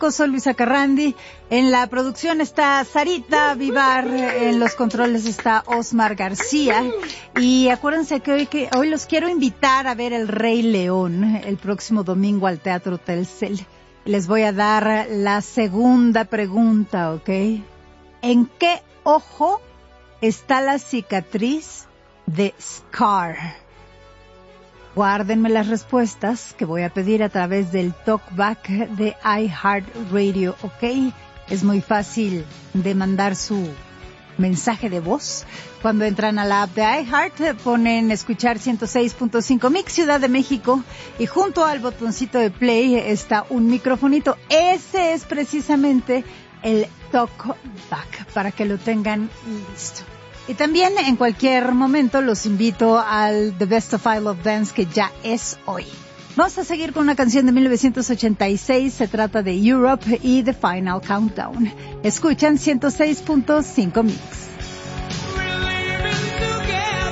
México. Soy Luisa Carrandi. En la producción está Sarita Vivar. En los controles está Osmar García. Y acuérdense que hoy los quiero invitar a ver El Rey León el próximo domingo al Teatro Telcel. Les voy a dar la segunda pregunta, ¿ok? ¿En qué ojo está la cicatriz de Scar? Guárdenme las respuestas que voy a pedir a través del talkback de iHeartRadio, ¿ok? Es muy fácil de mandar su mensaje de voz. Cuando entran a la app de iHeart, ponen escuchar 106.5 Mix Ciudad de México y junto al botoncito de play está un microfonito. Ese es precisamente el talkback para que lo tengan listo. Y también en cualquier momento los invito al The Best of I Love Dance, que ya es hoy. Vamos a seguir con una canción de 1986, se trata de Europe y The Final Countdown. Escuchan 106.5 Mix.